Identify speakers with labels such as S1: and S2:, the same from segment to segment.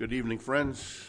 S1: Good evening, friends.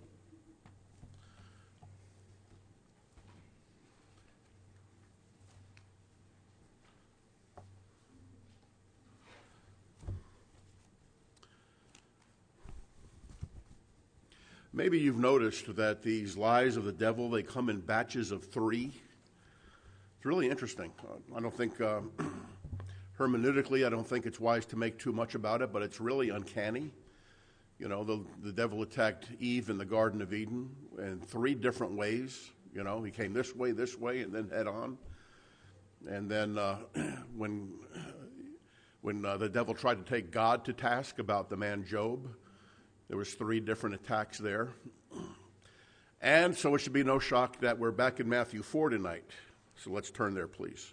S1: Maybe you've noticed that these lies of the devil, they come in batches of 3. It's really interesting. I don't think, hermeneutically, I don't think it's wise to make too much about it, but it's really uncanny. You know, the devil attacked Eve in the Garden of Eden in 3 different ways. You know, he came this way, and then head on. And then when the devil tried to take God to task about the man Job, there was 3 different attacks there. And so it should be no shock that we're back in Matthew 4 tonight. So let's turn there, please.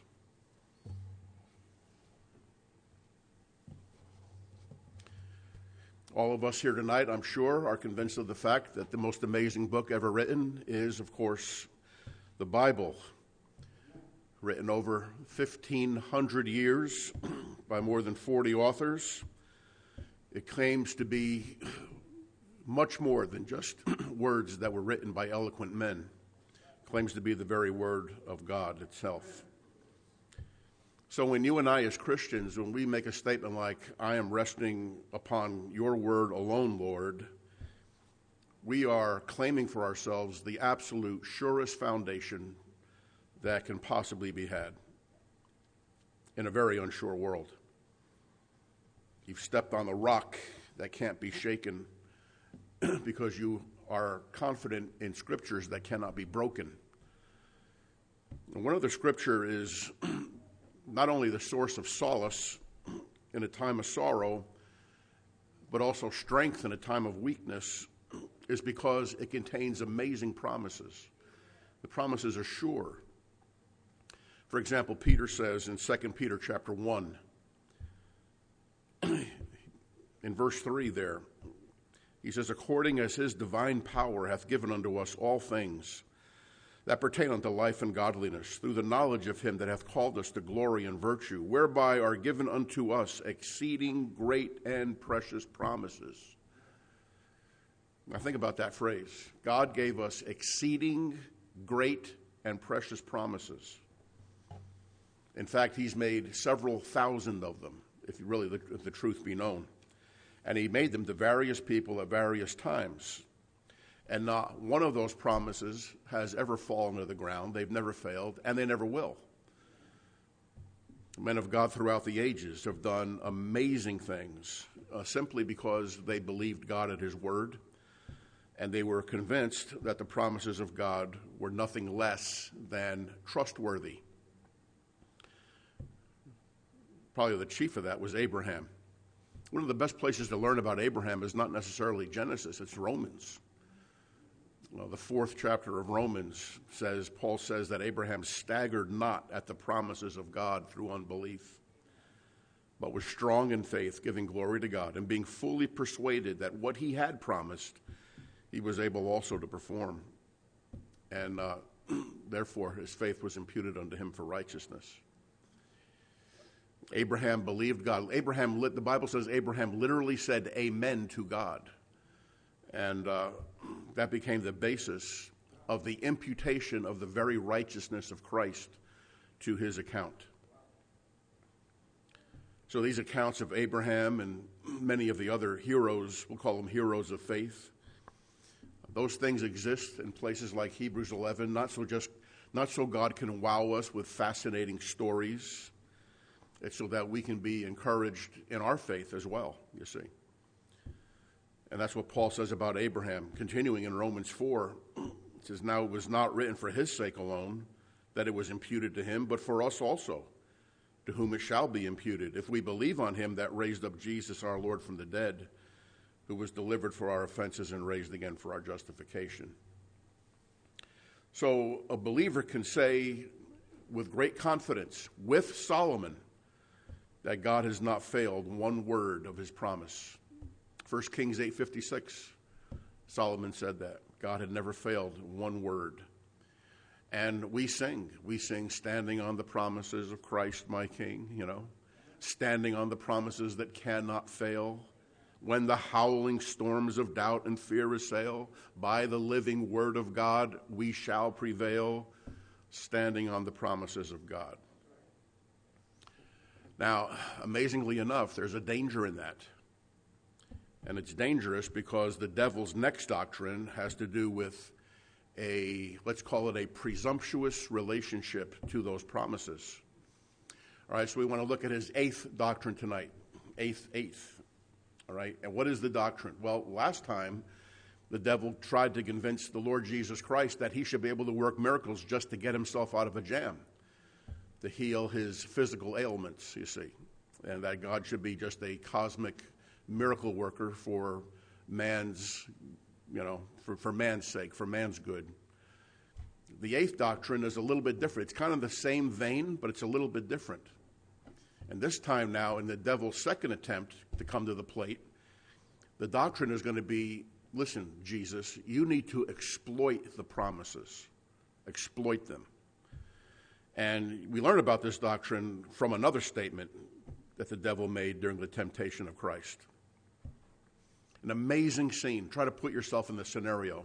S1: All of us here tonight, I'm sure, are convinced of the fact that the most amazing book ever written is, of course, the Bible, written over 1,500 years by more than 40 authors. It claims to be much more than just words that were written by eloquent men. It claims to be the very word of God itself. So when you and I as Christians, when we make a statement like, I am resting upon your word alone, Lord, we are claiming for ourselves the absolute surest foundation that can possibly be had in a very unsure world. You've stepped on the rock that can't be shaken because you are confident in scriptures that cannot be broken. And one other scripture is not only the source of solace in a time of sorrow, but also strength in a time of weakness, is because it contains amazing promises. The promises are sure. For example, Peter says in 2 Peter chapter 1, in verse 3 there, he says, according as his divine power hath given unto us all things that pertain unto life and godliness, through the knowledge of him that hath called us to glory and virtue, whereby are given unto us exceeding great and precious promises. Now think about that phrase. God gave us exceeding great and precious promises. In fact, he's made several thousand of them, if the truth be known. And he made them to various people at various times. And not one of those promises has ever fallen to the ground. They've never failed, and they never will. Men of God throughout the ages have done amazing things simply because they believed God at his word, and they were convinced that the promises of God were nothing less than trustworthy. Probably the chief of that was Abraham. One of the best places to learn about Abraham is not necessarily Genesis, it's Romans. Well, the 4th chapter of Romans says, Paul says that Abraham staggered not at the promises of God through unbelief, but was strong in faith, giving glory to God, and being fully persuaded that what he had promised, he was able also to perform. And therefore, his faith was imputed unto him for righteousness. Abraham believed God. The Bible says Abraham literally said amen to God. And that became the basis of the imputation of the very righteousness of Christ to his account. So these accounts of Abraham and many of the other heroes, we'll call them heroes of faith, those things exist in places like Hebrews 11, not so God can wow us with fascinating stories. It's so that we can be encouraged in our faith as well, you see. And that's what Paul says about Abraham. Continuing in Romans 4, it says, now it was not written for his sake alone that it was imputed to him, but for us also, to whom it shall be imputed, if we believe on him that raised up Jesus our Lord from the dead, who was delivered for our offenses and raised again for our justification. So a believer can say with great confidence, with Solomon, that God has not failed one word of his promise. 1 Kings 8:56, Solomon said that. God had never failed one word. And we sing standing on the promises of Christ my King, standing on the promises that cannot fail. when the howling storms of doubt and fear assail, by the living word of God we shall prevail, standing on the promises of God. Now, amazingly enough, there's a danger in that. And it's dangerous because the devil's next doctrine has to do with let's call it a presumptuous relationship to those promises. All right, so we want to look at his eighth doctrine tonight. Eighth. All right, and what is the doctrine? Well, last time the devil tried to convince the Lord Jesus Christ that he should be able to work miracles just to get himself out of a jam, to heal his physical ailments, you see, and that God should be just a cosmic miracle worker for man's, for man's sake, for man's good. The eighth doctrine is a little bit different. It's kind of the same vein, but it's a little bit different. And this time now, in the devil's second attempt to come to the plate, the doctrine is going to be, listen, Jesus, you need to exploit the promises. Exploit them. And we learn about this doctrine from another statement that the devil made during the temptation of Christ. An amazing scene. Try to put yourself in the scenario.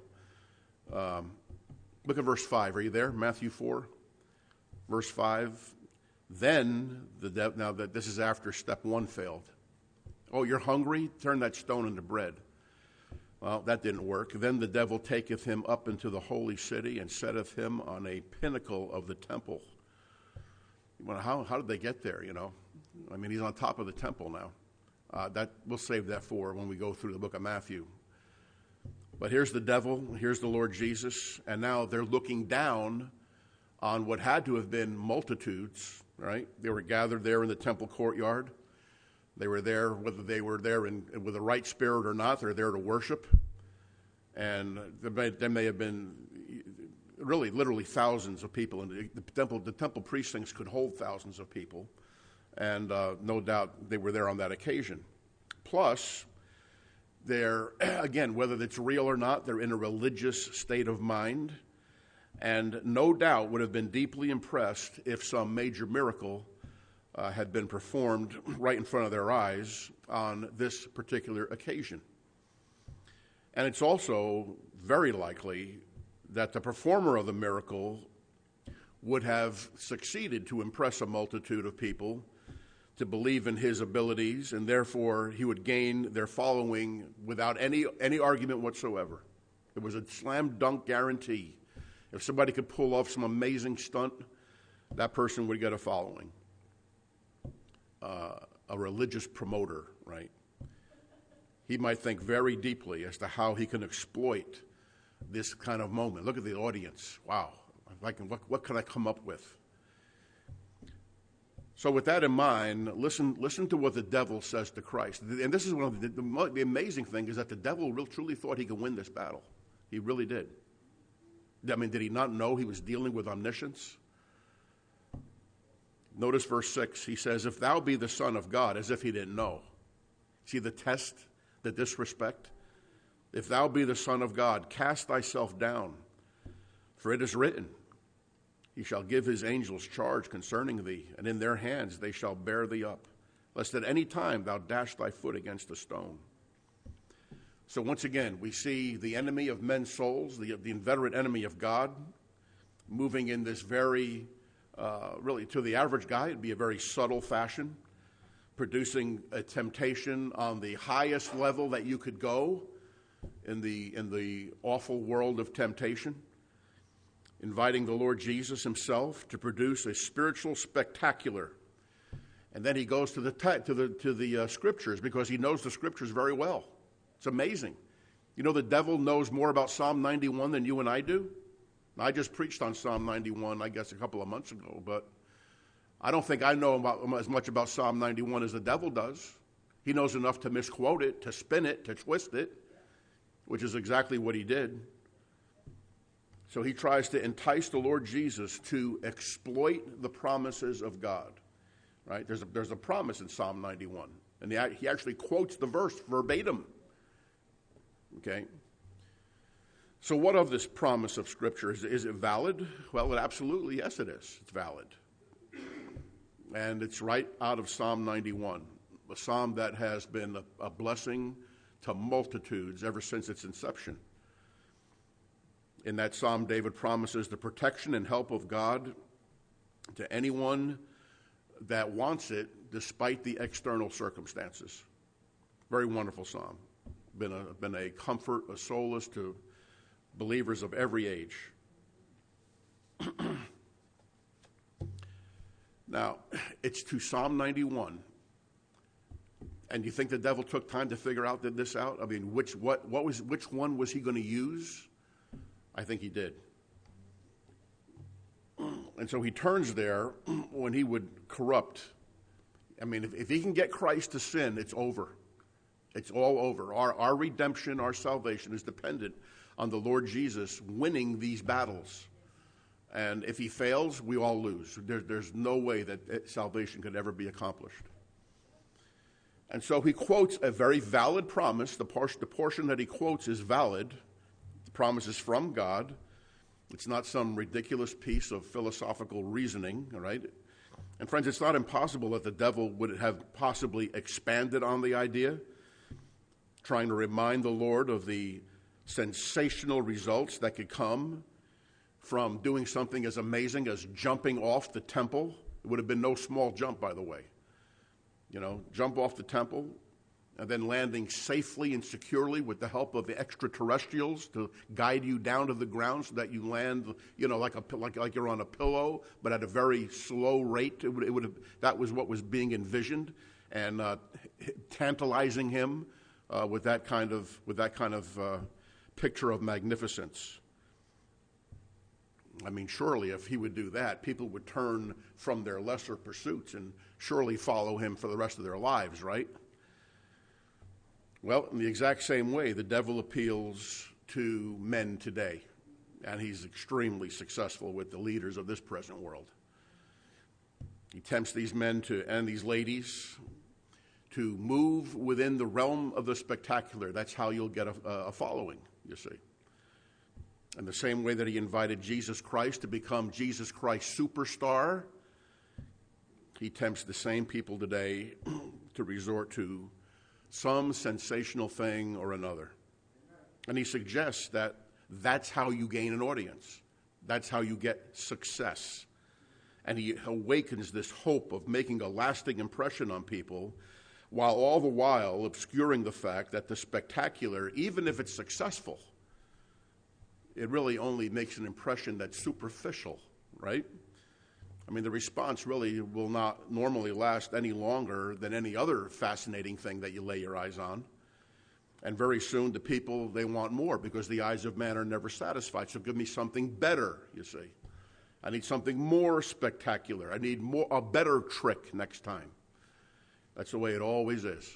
S1: Look at verse 5. Are you there? Matthew 4, verse 5. Then now that this is after step 1 failed. Oh, you're hungry? Turn that stone into bread. Well, that didn't work. Then the devil taketh him up into the holy city and setteth him on a pinnacle of the temple. Well, how did they get there, I mean, he's on top of the temple now. We'll save that for when we go through the book of Matthew. But here's the devil, here's the Lord Jesus, and now they're looking down on what had to have been multitudes, right? They were gathered there in the temple courtyard. They were there, whether they were there with the right spirit or not, they're there to worship. And there may have been really literally thousands of people. And the temple precincts could hold thousands of people. And no doubt they were there on that occasion. Plus, they're, again, whether it's real or not, they're in a religious state of mind. And no doubt would have been deeply impressed if some major miracle had been performed right in front of their eyes on this particular occasion. And it's also very likely that the performer of the miracle would have succeeded to impress a multitude of people to believe in his abilities, and therefore he would gain their following without any argument whatsoever. It was a slam dunk guarantee. If somebody could pull off some amazing stunt, that person would get a following. A religious promoter, right? He might think very deeply as to how he can exploit this kind of moment. Look at the audience. Wow. What can I come up with? So with that in mind, listen to what the devil says to Christ. And this is one of the amazing thing is that the devil really truly thought he could win this battle. He really did. I mean, did he not know he was dealing with omniscience? Notice verse 6. He says, if thou be the Son of God, as if he didn't know. See the test, the disrespect? If thou be the Son of God, cast thyself down. For it is written, he shall give his angels charge concerning thee, and in their hands they shall bear thee up, lest at any time thou dash thy foot against a stone. So once again, we see the enemy of men's souls, the inveterate enemy of God, moving in this very, really to the average guy, it'd be a very subtle fashion, producing a temptation on the highest level that you could go in the awful world of temptation, inviting the Lord Jesus himself to produce a spiritual spectacular. And then he goes to the scriptures because he knows the scriptures very well. It's amazing. You know, the devil knows more about Psalm 91 than you and I do. I just preached on Psalm 91, I guess, a couple of months ago, but I don't think I know as much about Psalm 91 as the devil does. He knows enough to misquote it, to spin it, to twist it, which is exactly what he did. So he tries to entice the Lord Jesus to exploit the promises of God. Right? There's a promise in Psalm 91, and he actually quotes the verse verbatim. Okay? So what of this promise of Scripture? Is it valid? Well, absolutely, yes, it is. It's valid. And it's right out of Psalm 91, a psalm that has been a blessing to multitudes ever since its inception. In that psalm, David promises the protection and help of God to anyone that wants it, despite the external circumstances. Very wonderful psalm. Been a comfort, a solace to believers of every age. Now, it's to Psalm 91. And you think the devil took time to figure out this out? I mean, which one was he going to use? I think he did. And so he turns there when he would corrupt. I mean, if he can get Christ to sin, it's over. It's all over. Our redemption, our salvation is dependent on the Lord Jesus winning these battles. And if he fails, we all lose. There's no way that salvation could ever be accomplished. And so he quotes a very valid promise. The portion that he quotes is valid. The promise is from God. It's not some ridiculous piece of philosophical reasoning, all right? And friends, it's not impossible that the devil would have possibly expanded on the idea, trying to remind the Lord of the sensational results that could come from doing something as amazing as jumping off the temple. It would have been no small jump, by the way. You know, jump off the temple and then landing safely and securely with the help of the extraterrestrials to guide you down to the ground so that you land, you know, like you're on a pillow, but at a very slow rate. It would have, that was what was being envisioned, and tantalizing him with that kind of picture of magnificence. I mean, surely if he would do that, people would turn from their lesser pursuits and surely follow him for the rest of their lives, right? Well, in the exact same way, the devil appeals to men today, and he's extremely successful with the leaders of this present world. He tempts these men and these ladies to move within the realm of the spectacular. That's how you'll get a following, you see. In the same way that he invited Jesus Christ to become Jesus Christ superstar, he tempts the same people today to resort to some sensational thing or another. And he suggests that that's how you gain an audience. That's how you get success. And he awakens this hope of making a lasting impression on people, while all the while obscuring the fact that the spectacular, even if it's successful, it really only makes an impression that's superficial, right? I mean, the response really will not normally last any longer than any other fascinating thing that you lay your eyes on. And very soon the people, they want more because the eyes of man are never satisfied. So give me something better, you see. I need something more spectacular. I need a better trick next time. That's the way it always is.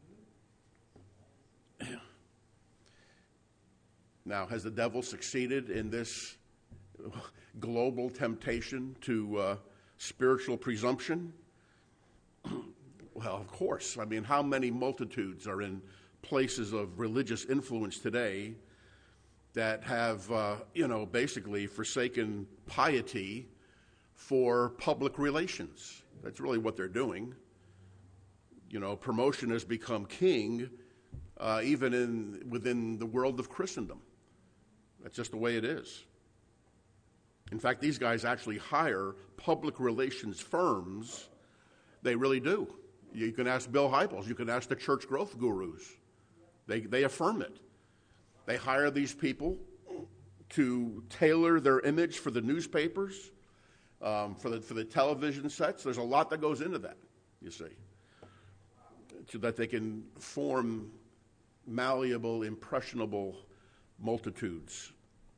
S1: Now, has the devil succeeded in this global temptation to spiritual presumption? Well, of course. I mean, how many multitudes are in places of religious influence today that have, basically forsaken piety for public relations? That's really what they're doing. You know, promotion has become king, even within the world of Christendom. That's just the way it is. In fact, these guys actually hire public relations firms. They really do. You can ask Bill Hybels. You can ask the church growth gurus. They affirm it. They hire these people to tailor their image for the newspapers, for the television sets. There's a lot that goes into that, you see, so that they can form malleable, impressionable multitudes.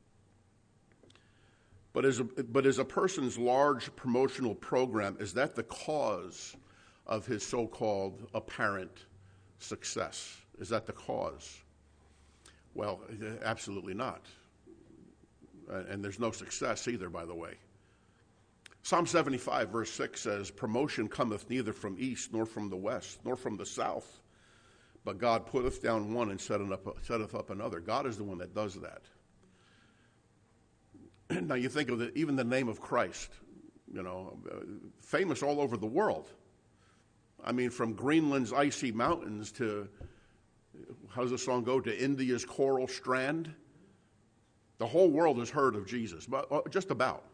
S1: But is a person's large promotional program, is that the cause of his so-called apparent success? Is that the cause? Well, absolutely not. And there's no success either, by the way. Psalm 75, verse 6 says, "Promotion cometh neither from east, nor from the west, nor from the south. But God putteth down one and setteth up another." God is the one that does that. Now you think of even the name of Christ, famous all over the world. I mean, from Greenland's icy mountains to how does the song go? To India's coral strand. The whole world has heard of Jesus, but just about.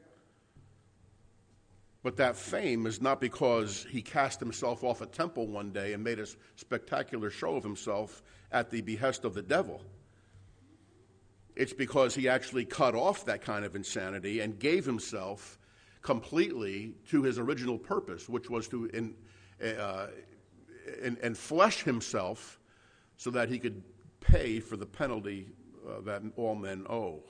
S1: But that fame is not because he cast himself off a temple one day and made a spectacular show of himself at the behest of the devil. It's because he actually cut off that kind of insanity and gave himself completely to his original purpose, which was to enflesh himself so that he could pay for the penalty that all men owe.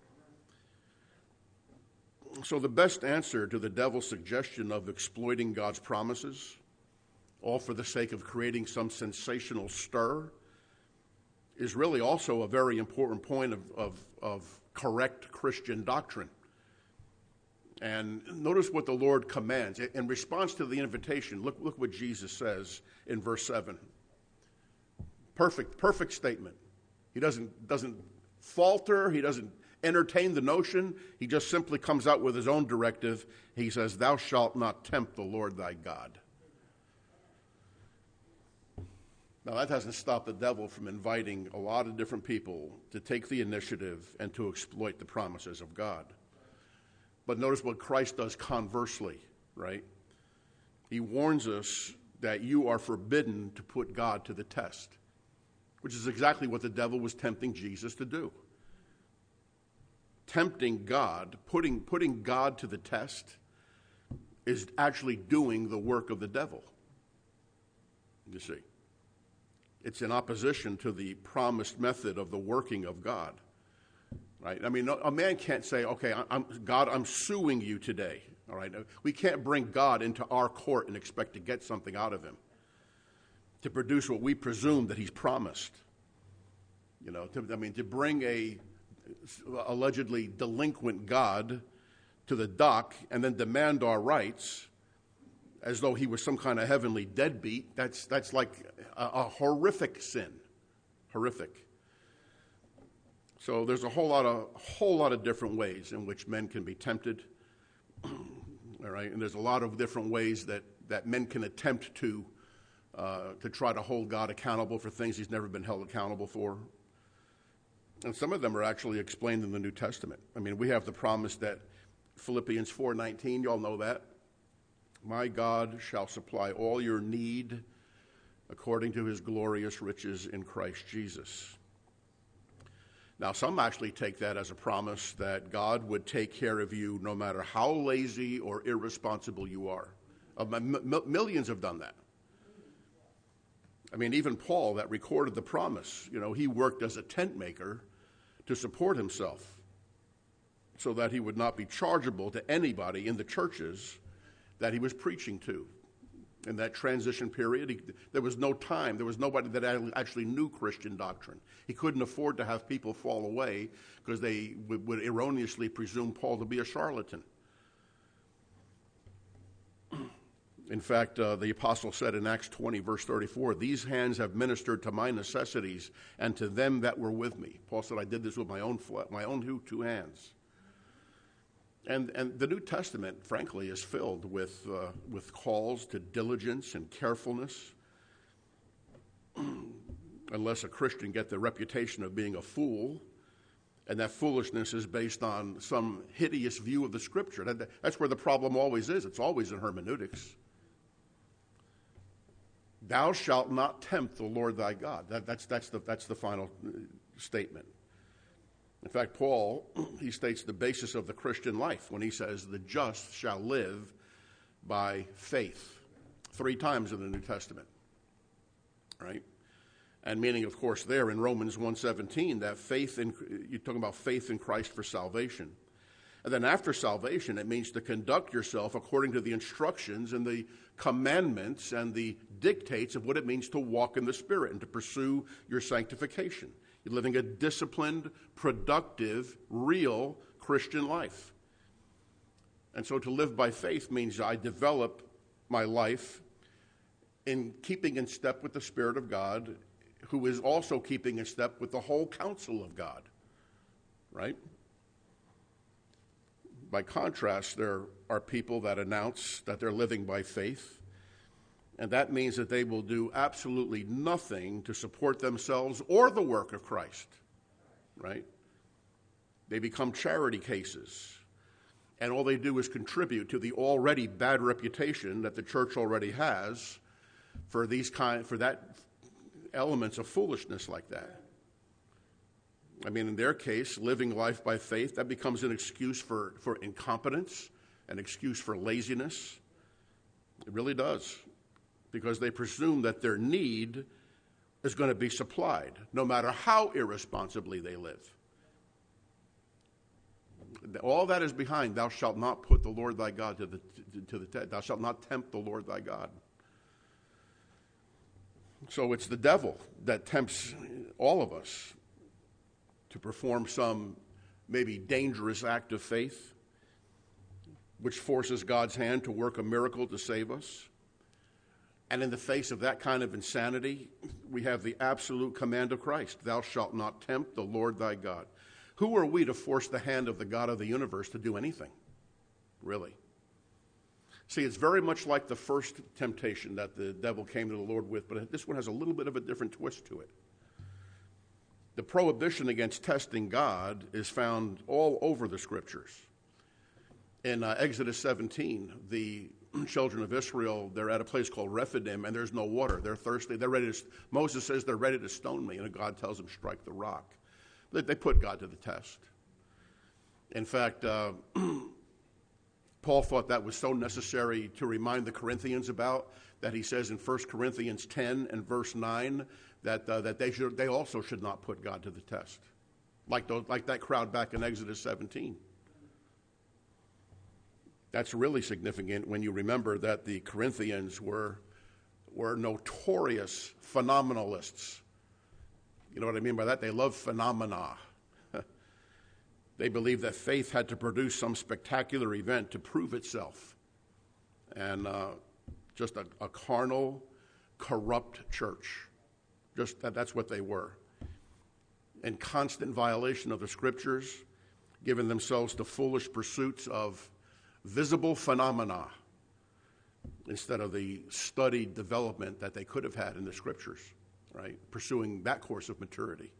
S1: So the best answer to the devil's suggestion of exploiting God's promises, all for the sake of creating some sensational stir, is really also a very important point of correct Christian doctrine. And notice what the Lord commands. In response to the invitation, look what Jesus says in verse 7. Perfect statement. He doesn't falter. He doesn't entertain the notion. He just simply comes out with his own directive. He says, "Thou shalt not tempt the Lord thy God." Now, that doesn't stop the devil from inviting a lot of different people to take the initiative and to exploit the promises of God. But notice what Christ does conversely, right? He warns us that you are forbidden to put God to the test, which is exactly what the devil was tempting Jesus to do. Tempting God, putting God to the test, is actually doing the work of the devil. You see, it's in opposition to the promised method of the working of God, right? I mean, a man can't say, "Okay, God, I'm suing you today." All right, we can't bring God into our court and expect to get something out of him, to produce what we presume that he's promised. You know, to bring a allegedly delinquent God to the dock and then demand our rights as though he was some kind of heavenly deadbeat, that's like a horrific sin. Horrific. So there's a whole lot of different ways in which men can be tempted. All right, and there's a lot of different ways that men can attempt to try to hold God accountable for things he's never been held accountable for. And some of them are actually explained in the New Testament. I mean, we have the promise that Philippians 4:19, you all know that. My God shall supply all your need according to his glorious riches in Christ Jesus. Now, some actually take that as a promise that God would take care of you no matter how lazy or irresponsible you are. Millions have done that. I mean, even Paul, that recorded the promise, he worked as a tent maker to support himself so that he would not be chargeable to anybody in the churches that he was preaching to. In that transition period, there was no time. There was nobody that actually knew Christian doctrine. He couldn't afford to have people fall away because they would erroneously presume Paul to be a charlatan. In fact, the apostle said in Acts 20, verse 34, "These hands have ministered to my necessities and to them that were with me." Paul said, "I did this with my own two hands." And the New Testament, frankly, is filled with calls to diligence and carefulness. Unless a Christian get the reputation of being a fool, and that foolishness is based on some hideous view of the Scripture. That's where the problem always is. It's always in hermeneutics. Thou shalt not tempt the Lord thy God. That's the final statement. In fact, Paul, he states the basis of the Christian life when he says, "The just shall live by faith," 3 times in the New Testament, right? And meaning, of course, there in Romans 1:17, that you're talking about faith in Christ for salvation. And then after salvation, it means to conduct yourself according to the instructions and the commandments and the dictates of what it means to walk in the Spirit and to pursue your sanctification. You're living a disciplined, productive, real Christian life. And so to live by faith means I develop my life in keeping in step with the Spirit of God, who is also keeping in step with the whole counsel of God, right? By contrast, there are people that announce that they're living by faith, And that means that they will do absolutely nothing to support themselves or the work of Christ, right? They become charity cases. And all they do is contribute to the already bad reputation that the church already has for that elements of foolishness like that. I mean, in their case, living life by faith, that becomes an excuse for incompetence, an excuse for laziness. It really does, because they presume that their need is going to be supplied, no matter how irresponsibly they live. All that is behind, thou shalt not put the Lord thy God to the test. Thou shalt not tempt the Lord thy God. So it's the devil that tempts all of us to perform some maybe dangerous act of faith, which forces God's hand to work a miracle to save us. And in the face of that kind of insanity, we have the absolute command of Christ. Thou shalt not tempt the Lord thy God. Who are we to force the hand of the God of the universe to do anything? Really? See, it's very much like the first temptation that the devil came to the Lord with, but this one has a little bit of a different twist to it. The prohibition against testing God is found all over the Scriptures. In Exodus 17, the children of Israel, they're at a place called Rephidim, and there's no water. They're thirsty. Moses says they're ready to stone me, and God tells them, strike the rock. They put God to the test. In fact, Paul thought that was so necessary to remind the Corinthians about that he says in 1 Corinthians 10 and verse 9 that they also should not put God to the test, like that crowd back in Exodus 17. That's really significant when you remember that the Corinthians were notorious phenomenalists. You know what I mean by that? They love phenomena. They believed that faith had to produce some spectacular event to prove itself. And just a carnal, corrupt church. That's what they were. In constant violation of the Scriptures, giving themselves to foolish pursuits of visible phenomena instead of the studied development that they could have had in the Scriptures, right? Pursuing that course of maturity.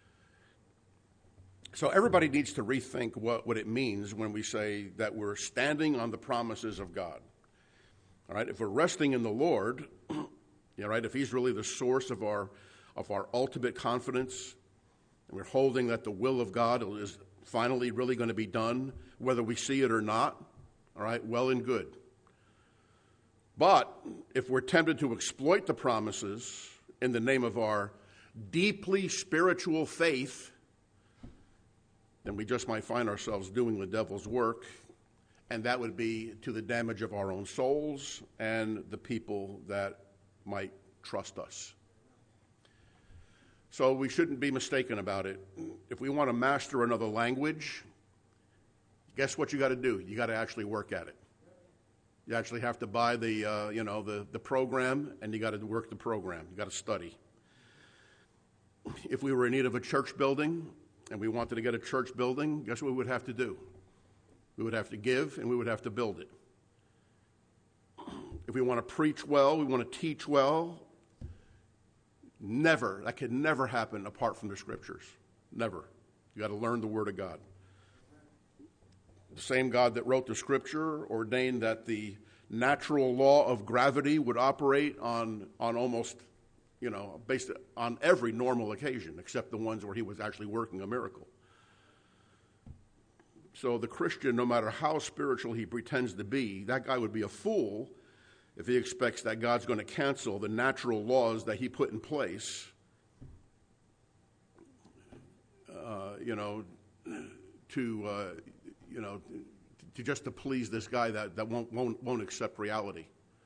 S1: So everybody needs to rethink what it means when we say that we're standing on the promises of God. All right, if we're resting in the Lord, right, if He's really the source of our ultimate confidence, and we're holding that the will of God is finally really going to be done, whether we see it or not, all right, well and good. But if we're tempted to exploit the promises in the name of our deeply spiritual faith, then we just might find ourselves doing the devil's work, and that would be to the damage of our own souls and the people that might trust us. So we shouldn't be mistaken about it. If we want to master another language, guess what you got to do? You got to actually work at it. You actually have to buy the program, and you got to work the program. You got to study. If we were in need of a church building, and we wanted to get a church building, guess what we would have to do? We would have to give, and we would have to build it. If we want to preach well, we want to teach well, that could never happen apart from the Scriptures. Never. You got to learn the Word of God. The same God that wrote the Scripture ordained that the natural law of gravity would operate on almost, based on every normal occasion, except the ones where He was actually working a miracle. So the Christian, no matter how spiritual he pretends to be, that guy would be a fool if he expects that God's going to cancel the natural laws that He put in place, to please this guy that won't accept reality.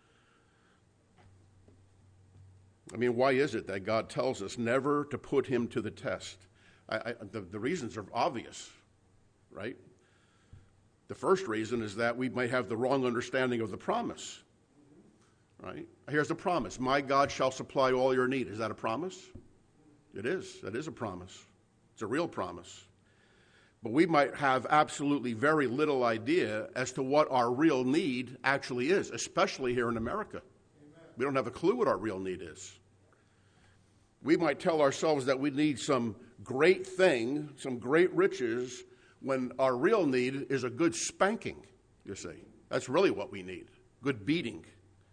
S1: I mean, why is it that God tells us never to put Him to the test? The reasons are obvious, right? The first reason is that we might have the wrong understanding of the promise, right? Here's the promise. My God shall supply all your need. Is that a promise? It is. That is a promise. It's a real promise. But we might have absolutely very little idea as to what our real need actually is, especially here in America. Amen. We don't have a clue what our real need is. We might tell ourselves that we need some great thing, some great riches, when our real need is a good spanking, you see. That's really what we need, good beating.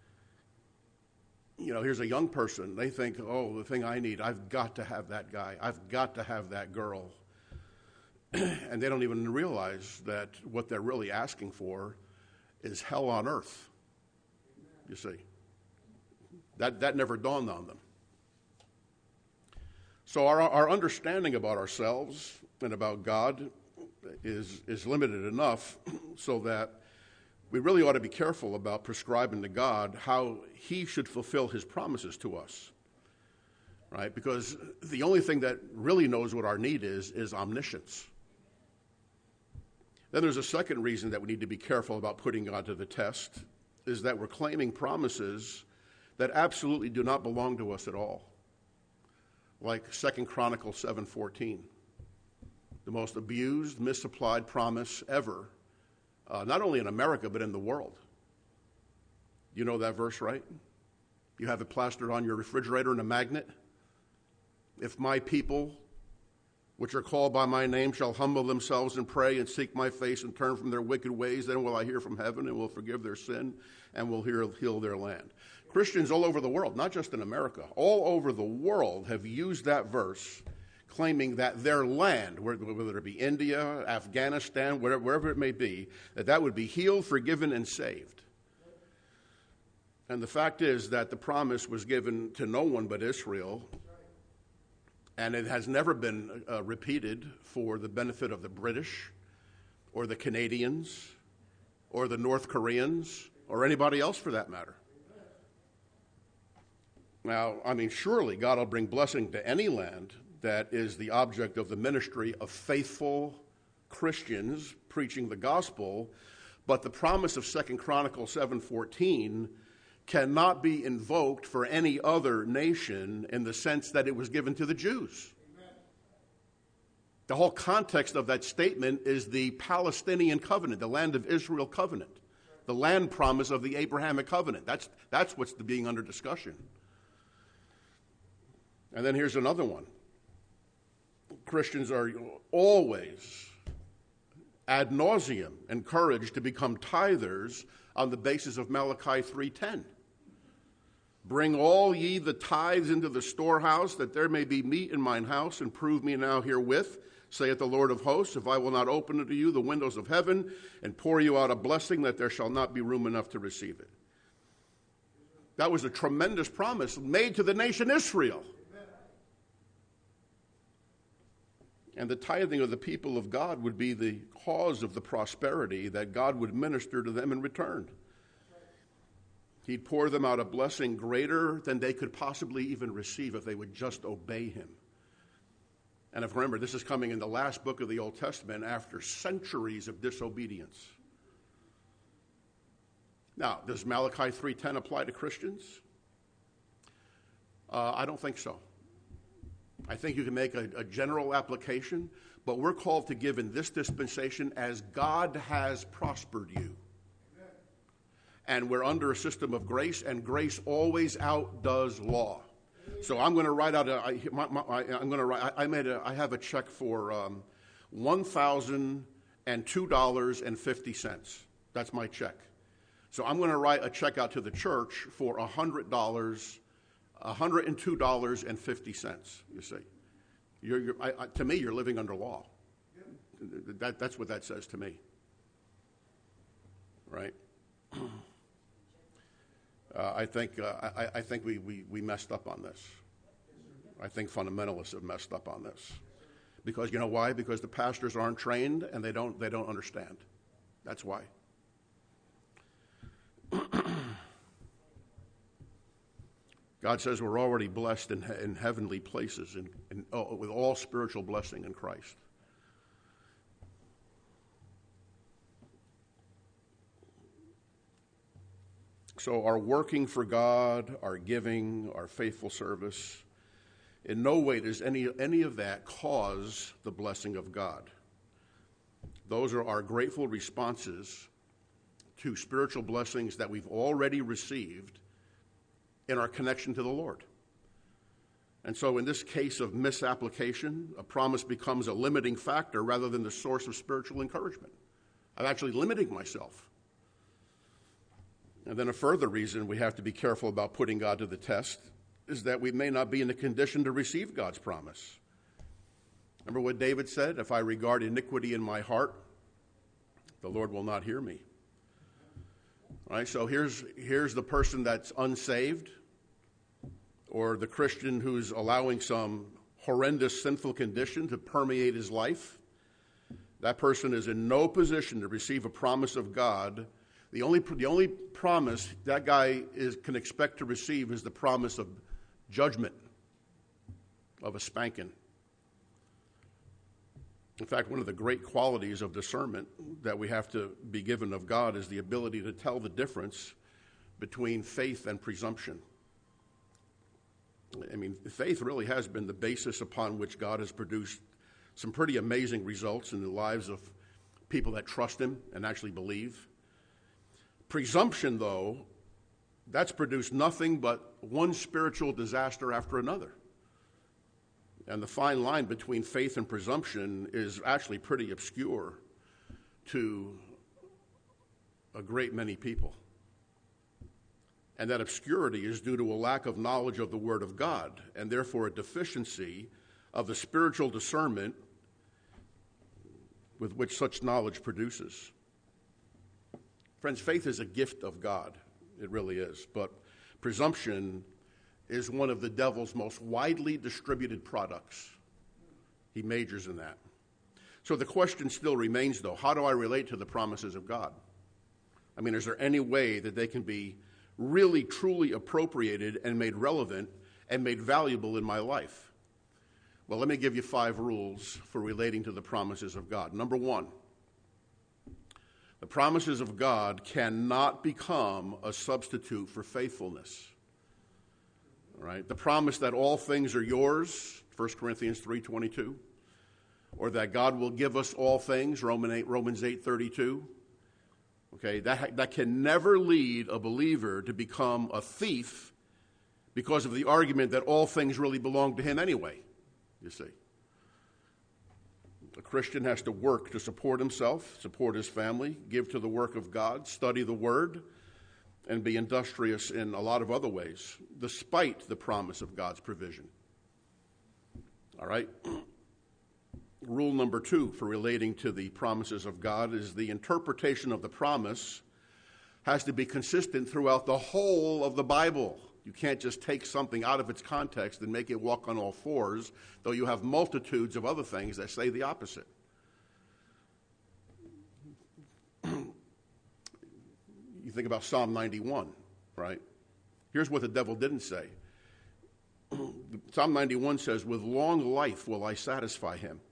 S1: You know, here's a young person. They think, oh, the thing I need, I've got to have that guy. I've got to have that girl. And they don't even realize that what they're really asking for is hell on earth, you see. That never dawned on them. So our understanding about ourselves and about God is limited enough so that we really ought to be careful about prescribing to God how he should fulfill his promises to us, right? Because the only thing that really knows what our need is omniscience. Then there's a second reason that we need to be careful about putting God to the test, is that we're claiming promises that absolutely do not belong to us at all. Like 2 Chronicles 7:14, the most abused, misapplied promise ever, not only in America, but in the world. You know that verse, right? You have it plastered on your refrigerator in a magnet. If my people, which are called by my name, shall humble themselves and pray and seek my face and turn from their wicked ways, then will I hear from heaven and will forgive their sin and will heal their land. Christians all over the world, not just in America, all over the world have used that verse, claiming that their land, whether it be India, Afghanistan, wherever it may be, that would be healed, forgiven, and saved. And the fact is that the promise was given to no one but Israel, and it has never been repeated for the benefit of the British or the Canadians or the North Koreans or anybody else for that matter. Now, I mean, surely God will bring blessing to any land that is the object of the ministry of faithful Christians preaching the gospel, but the promise of 2 Chronicles 7:14 cannot be invoked for any other nation in the sense that it was given to the Jews. Amen. The whole context of that statement is the Palestinian covenant, the land of Israel covenant, the land promise of the Abrahamic covenant. That's what's being under discussion. And then here's another one. Christians are always ad nauseum encouraged to become tithers on the basis of Malachi 3:10. Bring all ye the tithes into the storehouse, that there may be meat in mine house, and prove me now herewith, saith the Lord of hosts, if I will not open unto you the windows of heaven, and pour you out a blessing, that there shall not be room enough to receive it. That was a tremendous promise made to the nation Israel. And the tithing of the people of God would be the cause of the prosperity that God would minister to them in return. He'd pour them out a blessing greater than they could possibly even receive if they would just obey him. And if remember, this is coming in the last book of the Old Testament after centuries of disobedience. Now, does Malachi 3:10 apply to Christians? I don't think so. I think you can make a general application, but we're called to give in this dispensation as God has prospered you. Amen. And we're under a system of grace, and grace always outdoes law. So I'm going to write out. I have a check for $1,002.50. That's my check. So I'm going to write a check out to the church for $100. $102.50, you see. To me, you're living under law. That's what that says to me. Right? I think we messed up on this. I think fundamentalists have messed up on this. Because you know why? Because the pastors aren't trained and they don't understand. That's why. God says we're already blessed in heavenly places with all spiritual blessing in Christ. So our working for God, our giving, our faithful service, in no way does any of that cause the blessing of God. Those are our grateful responses to spiritual blessings that we've already received in our connection to the Lord. And so in this case of misapplication, a promise becomes a limiting factor rather than the source of spiritual encouragement. I'm actually limiting myself. And then a further reason we have to be careful about putting God to the test is that we may not be in the condition to receive God's promise. Remember what David said? If I regard iniquity in my heart, the Lord will not hear me. All right, so here's the person that's unsaved, or the Christian who's allowing some horrendous sinful condition to permeate his life. That person is in no position to receive a promise of God. The only promise that guy can expect to receive is the promise of judgment, of a spanking. In fact, one of the great qualities of discernment that we have to be given of God is the ability to tell the difference between faith and presumption. I mean, faith really has been the basis upon which God has produced some pretty amazing results in the lives of people that trust him and actually believe. Presumption, though, that's produced nothing but one spiritual disaster after another. And the fine line between faith and presumption is actually pretty obscure to a great many people. And that obscurity is due to a lack of knowledge of the Word of God, and therefore a deficiency of the spiritual discernment with which such knowledge produces. Friends, faith is a gift of God. It really is. But presumption is one of the devil's most widely distributed products. He majors in that. So the question still remains, though, how do I relate to the promises of God? I mean, is there any way that they can be really, truly appropriated and made relevant and made valuable in my life? Well, let me give you 5 rules for relating to the promises of God. Number 1, the promises of God cannot become a substitute for faithfulness. All right? The promise that all things are yours, 1 Corinthians 3:22, or that God will give us all things, Romans 8:32. Okay, that can never lead a believer to become a thief because of the argument that all things really belong to him anyway, you see. A Christian has to work to support himself, support his family, give to the work of God, study the Word, and be industrious in a lot of other ways, despite the promise of God's provision. All right? Rule number 2 for relating to the promises of God is the interpretation of the promise has to be consistent throughout the whole of the Bible. You can't just take something out of its context and make it walk on all fours, though you have multitudes of other things that say the opposite. You think about Psalm 91, right? Here's what the devil didn't say. Psalm 91 says, "With long life will I satisfy him."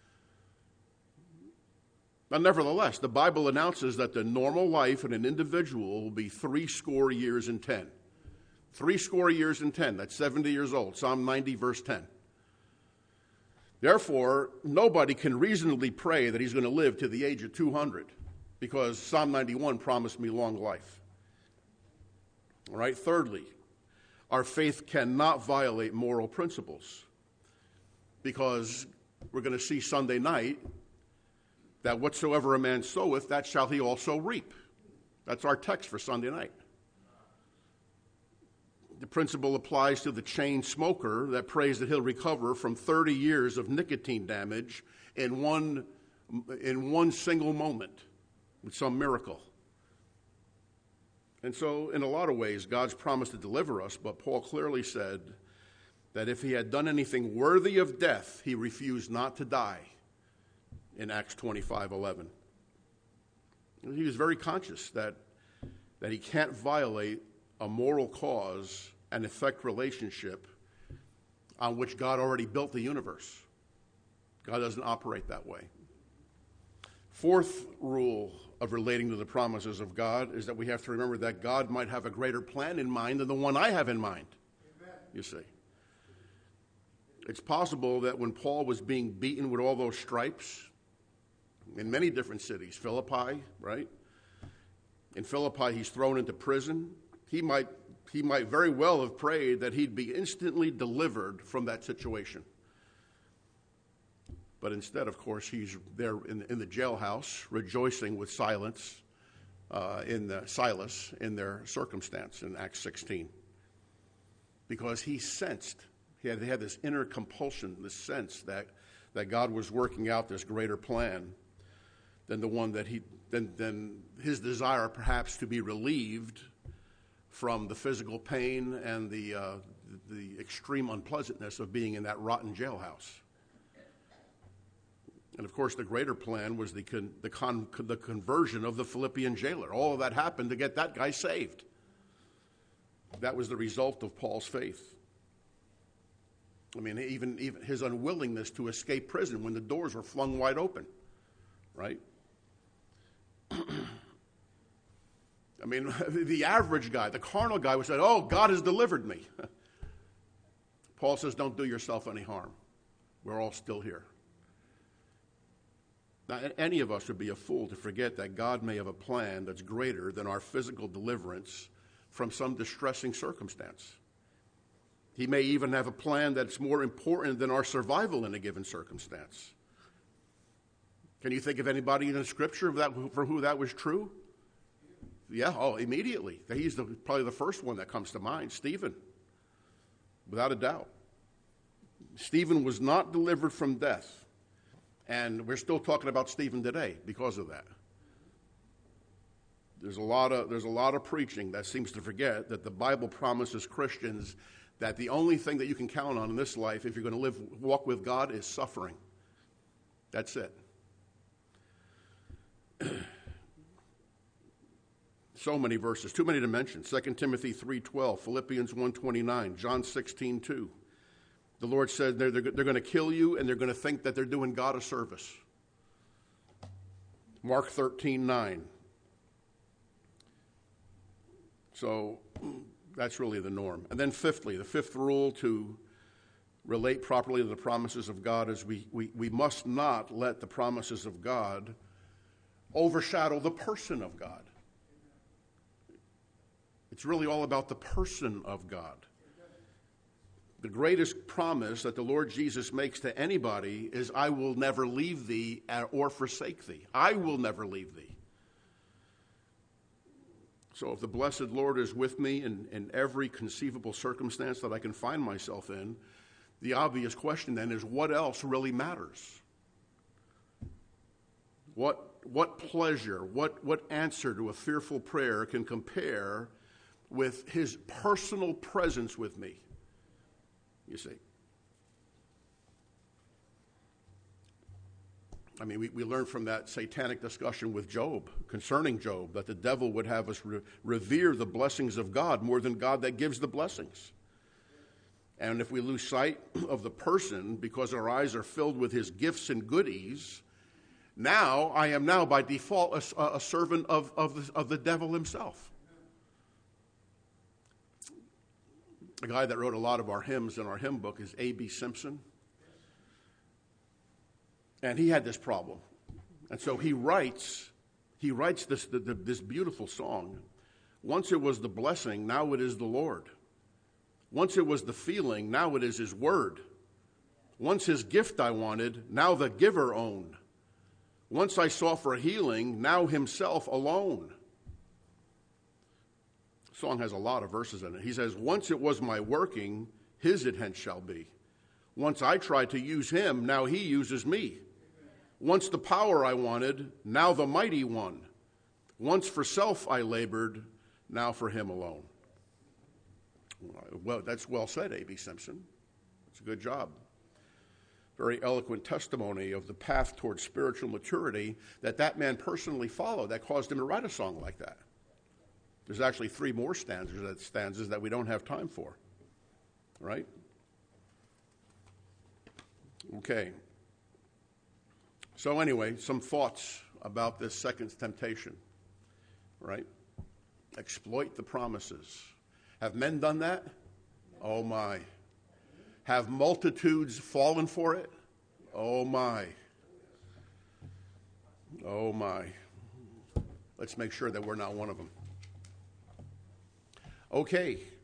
S1: Now, nevertheless, the Bible announces that the normal life in an individual will be 80 years and 10. 80 years and 10, that's 70 years old, Psalm 90, verse 10. Therefore, nobody can reasonably pray that he's going to live to the age of 200, because Psalm 91 promised me long life. All right, thirdly, our faith cannot violate moral principles, because we're going to see Sunday night that whatsoever a man soweth, that shall he also reap. That's our text for Sunday night. The principle applies to the chain smoker that prays that he'll recover from 30 years of nicotine damage in one single moment with some miracle. And so, in a lot of ways, God's promised to deliver us, but Paul clearly said that if he had done anything worthy of death, he refused not to die in Acts 25:11. He was very conscious that he can't violate a moral cause and effect relationship on which God already built the universe. God doesn't operate that way. Fourth rule of relating to the promises of God is that we have to remember that God might have a greater plan in mind than the one I have in mind. Amen. You see. It's possible that when Paul was being beaten with all those stripes in many different cities, Philippi, right? In Philippi, he's thrown into prison. He might he might very well have prayed that he'd be instantly delivered from that situation. But instead, of course, he's there in the jailhouse, rejoicing with Silas in their circumstance in Acts 16. Because he sensed, he had this inner compulsion, this sense that God was working out this greater plan than the one that than his desire perhaps to be relieved from the physical pain and the extreme unpleasantness of being in that rotten jailhouse. And of course, the greater plan was the conversion of the Philippian jailer. All of that happened to get that guy saved. That was the result of Paul's faith. I mean, even his unwillingness to escape prison when the doors were flung wide open, right? I mean, the average guy, the carnal guy would say, "Oh, God has delivered me." Paul says, "Don't do yourself any harm. We're all still here." Now, any of us would be a fool to forget that God may have a plan that's greater than our physical deliverance from some distressing circumstance. He may even have a plan that's more important than our survival in a given circumstance. Can you think of anybody in the Scripture for who that was true? Yeah, immediately. He's probably the first one that comes to mind, Stephen, without a doubt. Stephen was not delivered from death. And we're still talking about Stephen today because of that. There's a lot of preaching that seems to forget that the Bible promises Christians that the only thing that you can count on in this life, if you're going to walk with God, is suffering. That's it. So many verses, too many to mention. 2 Timothy 3:12, Philippians 1:29, John 16:2. The Lord said they're going to kill you, and they're going to think that they're doing God a service. Mark 13:9. So that's really the norm. And then fifthly, the fifth rule to relate properly to the promises of God is we must not let the promises of God overshadow the person of God. It's really all about the person of God. The greatest promise that the Lord Jesus makes to anybody is, "I will never leave thee or forsake thee." I will never leave thee. So if the blessed Lord is with me in every conceivable circumstance that I can find myself in, the obvious question then is, what else really matters? What pleasure, what answer to a fearful prayer can compare with his personal presence with me? You see. I mean, we learned from that satanic discussion with Job, concerning Job, that the devil would have us revere the blessings of God more than God that gives the blessings. And if we lose sight of the person because our eyes are filled with his gifts and goodies, I am now by default a servant of the devil himself. A guy that wrote a lot of our hymns in our hymn book is A.B. Simpson. And he had this problem. And so he writes this beautiful song. Once it was the blessing, now it is the Lord. Once it was the feeling, now it is his word. Once his gift I wanted, now the giver own. Once I sought for healing, now himself alone. Song has a lot of verses in it. He says, once it was my working, his it hence shall be. Once I tried to use him, now he uses me. Once the power I wanted, now the mighty one. Once for self I labored, now for him alone. Well, that's well said, A.B. Simpson. It's a good job. Very eloquent testimony of the path towards spiritual maturity that man personally followed that caused him to write a song like that. There's actually 3 more stanzas that we don't have time for, right? Okay. So anyway, some thoughts about this second temptation, right? Exploit the promises. Have men done that? Oh my. Have multitudes fallen for it? Oh my. Oh my. Let's make sure that we're not one of them. Okay.